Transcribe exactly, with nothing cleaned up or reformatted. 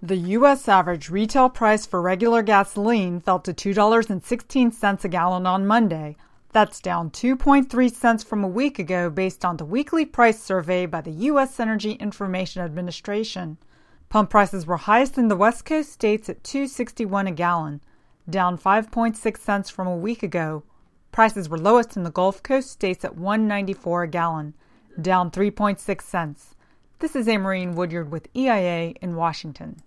The U S average retail price for regular gasoline fell to two dollars and sixteen cents a gallon on Monday. That's down two point three cents from a week ago based on the weekly price survey by the U S Energy Information Administration. Pump prices were highest in the West Coast states at two dollars and sixty-one cents a gallon, down five point six cents from a week ago. Prices were lowest in the Gulf Coast states at one dollar and ninety-four cents a gallon, down three point six cents. This is Amarine Woodyard with E I A in Washington.